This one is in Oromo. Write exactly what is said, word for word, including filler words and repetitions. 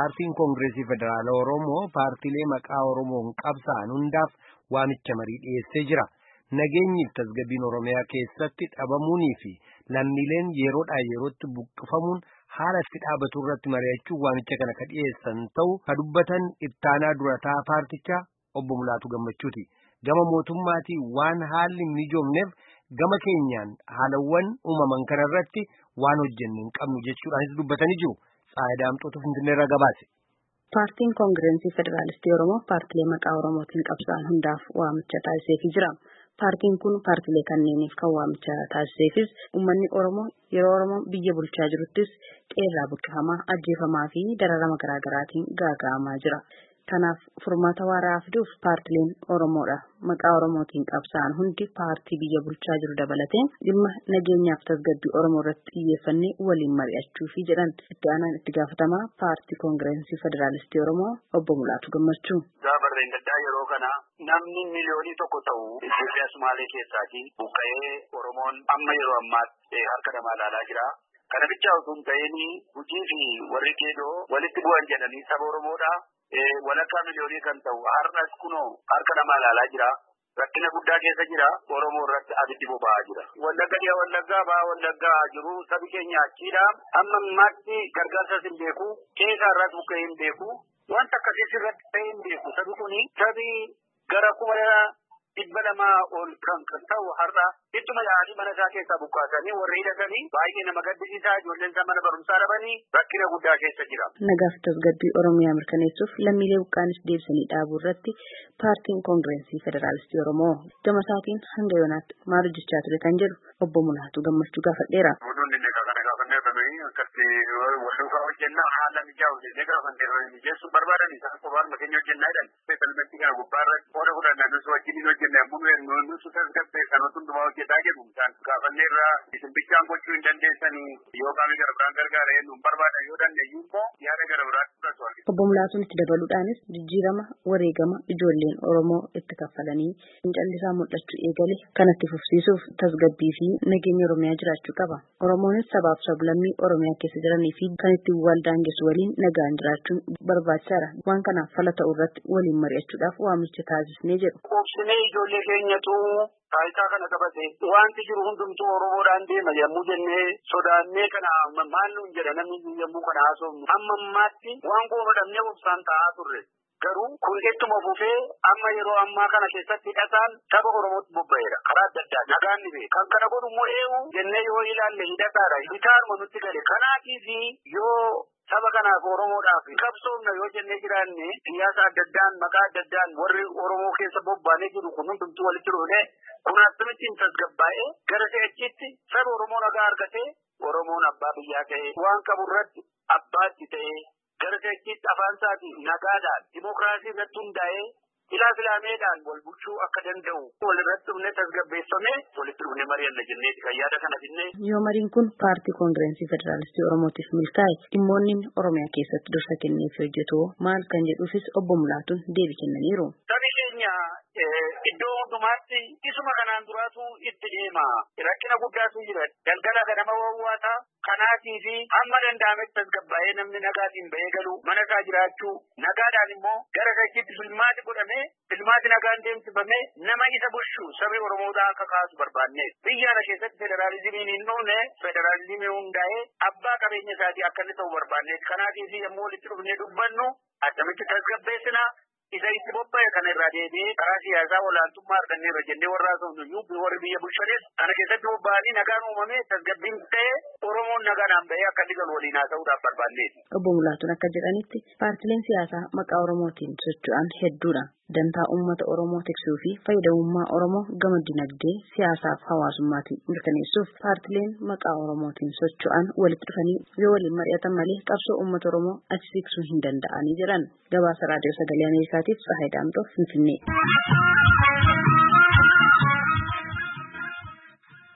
paartiin Koongireesii Federaala Oromoo paartiilee maqaa Oromoon qabsa'an hundaaf waamicha marii dhiyeessee jira. Nageenyiif tasgabbiin Oromiyaa keessatti dhabamuunii fi lammiileen yeroodhaa yerootti buqqifamuun haala itti dhaabatu irratti mari'achuun waamicha kana ka dhiyeessan ta'u ka dubbatan ittaanaa durataa paartichaa obbo Mulaatu Gammachuuti. Gama mootummaatii waan haalli hin mijoomneef gama keenyaan haalawwan uumaman kana irratti waan hojjenne hin qabnu jechuudhaanis dubbatanii jiru. Saayidaamtoota Finfinneerraa gabaase. Paartiin Koongireesii Federaalistii Oromoo paartilee maqaa Oromootiin qabsa'an hundaaf waamicha taasiseefii jira. Paartiin kun paartilee kanneeniif kan waamicha taasiseefis uummanni Oromoo yeroo Oromoo biyya bulchaa jiruttis qeerraa buqqifamaa, ajjeefamaa fi dararama garaa garaatiin gaaga'amaa jira. Kanaaf furmaata waaraa fiduuf paartileen Oromoodha maqaa Oromootiin qabsa'an hundi paartii biyya bulchaa jiru dabalatee dhimma nageenyaaf tasgabbii Oromoo irratti xiyyeeffannee waliin mari'achuufi jedhan itti aanaan itti gaafatamaa paartii Koongireesii Federaalistii Oromoo obbo Mulaatu Gammachuu. Gaafarreen gaddaa yeroo kana namni miliyoonii tokko ta'u Itoophiyaa Sumaalee keessaatii buqqa'ee Oromoon amma yeroo ammaatti harka namaa ilaalaa jira. Kana bichaa osoo hin ta'in hojii fi warri geedoo walitti bu'an jedhanii saba Oromoodha. Walakkaa miliyoonii kan ta'u har'as kunoo harka namaa ilaalaa jira. Rakkina guddaa keessa jira. Oromoo irratti abiddi boba'aa jira. Wallagga dhiyaa wallaggaa ba'aa wallaggaa jiru sabi keenya achiidha. Amma ammaatti gargaarsas hin beeku. Keessa irraas buqqa'ee hin beeku. Wanta akkasiis irratti ta'ee hin beeku. Sabi kuni sabi gara kuma dhibba lamaa ol kan ta'u har'a ittuma yaa'anii mana isaa keessaa buqqaasanii warri hidhatanii baay'ee nama gaddisiisaa ijoolleen isaa mana barumsaa dhabanii rakkina guddaa keessa jira. Nagaaf tasgabbii Oromiyaa mirkaneessuuf lammiilee buqqaanis deebisanii dhaabuu irratti paartiin Koongireesii Federaalistii Oromoo gama isaatiin hanga yoonaatti maal hojjechaa ture kan jedhu obbo Mulaatu Gammachuu gaafadheera. Wasuufa hojjennaa haala mijaa'u jennee gaafanneerra mijeessuu barbaadan isaan qofaan makeenya hojjennaa jedhan seetalmentii kana gubbaarra qooda fudhannaa nuti wajjiniin hojjennaa yommuu nuti tasgabbee sanoota hundumaa hojjetaa jedhu isaan gaafanneerra isin bichaan gochuu hin dandeessanii yoo qaamni gara biraan gargaara jennu barbaadan yoo dandeeyyu immoo yaada gara biraatti fudhatu. Obbo Mulaatuun itti dabaluudhaanis jijjiirama wareegama ijoolleen Oromoo itti kaffalanii fincillisaa mul'achuu eegale kanatti fufsiisuuf tasgabbii fi nageenya Oromiyaa jiraachuu qaba. Oromoonis sabaaf sablammii Oromiyaa keessa jiranii fi kan ittiin wal daangessu waliin nagaan jiraachuun barbaachisaadha. Waan kanaaf fala ta'u irratti waliin mari'achuudhaaf waamicha taasisnee jedhu. Obsinee ijoollee keenyatu taayitaa kana qabate wanti jiru hundumtuu Oromoodhaan deema yommuu jennee sodaannee kana maal nuun jedha namni yommuu kana haasofnu amma ammaatti waan goonodhamnee obsaan ta'aa turre. Garuu kun ittuma fufee amma yeroo ammaa kana keessatti hidhataan saba Oromootti bobba'eera. Karaa adda addaa nagaan ni beeka. Kan kana godhu immoo eewu jennee yoo ilaalle hidhataadha. Hidhataaruma nutti gale. Kanaatiif yoo saba kanaaf Oromoodhaaf qabsoomna yoo jennee jiraanne siyaasa adda addaan maqaa adda addaan warri Oromoo keessa bobba'anii jiru kun hundumtuu walitti dhufne kun akkamittiin tasgabbaa'ee gara se'achiitti saba Oromoo nagaa argatee Oromoon abbaa biyyaa ta'ee waan qabu irratti abbaatti ta'ee gara se'achiitti afaan isaatiin nagaadhaan dimokiraasii irratti hundaa'ee ilaa filaameedhaan wal bulchuu akka danda'u walirratti dhufne tasgabbeeffame walitti dhufne mari'anna jenneeti kan yaada kana finnee. Yoo mariin kun paartii Koongireesii Federaalistii Oromootiif milkaa'e dhimmoonni Oromiyaa keessatti dursa kenneef hojjetu maal kan jedhuufis obbo Mulaatuun deebii kennaniiru. Sabi keenya iddoo hundumaatti isuma kanaan duraatu itti deema. Rakkina guddaatu jira. Galgala ganama wawwaataa kanaatii fi hamma danda'ametti tasgabbaa'ee namni nagaatiin bahee galu mana isaa jiraachuu nagaadhaan immoo gara se'achiitti filmaati godhamee filmaati nagaan deemsifamee nama isa bulchu sabi Oromoodhaa akka kaasu barbaanne. Biyya kana keessatti federaalizimiin hin dhufne federaalizimii hundaa'ee abbaa qabeenya isaatii akka inni ta'u barbaanne. Kanaatii fi yommuu walitti dhufnee dubbannu akkamitti tasgabbeessina. Isa itti bobba'e kana irraa deebi'ee karaa siyaasaa olaantummaa arganneerra jennee warra haasofnu warri biyya bulchanis kana keessatti bobba'anii nagaan uumamee tasgabbiin ta'ee Oromoon nagaan bahee akka inni galu waliin haasa'uudhaaf barbaanneeti. Obbo Mulaatuun akka jedhanitti paartileen siyaasaa maqaa Oromootiin socho'an hedduudha. Dantaa uummata Oromoo tiksuu fi fayyadamummaa Oromoo gama dinagdee siyaasaaf hawaasummaatiin mirkaneessuuf paartileen maqaa Oromootiin socho'an walitti dhufanii yoo waliin mari'atan malee qabsoo uummata Oromoo achi siqsuu hin danda'anii jiran. Gabaasa raadiyoo sagalee Ameerikaatiif Tsahaay Daamxoo Finfinnee.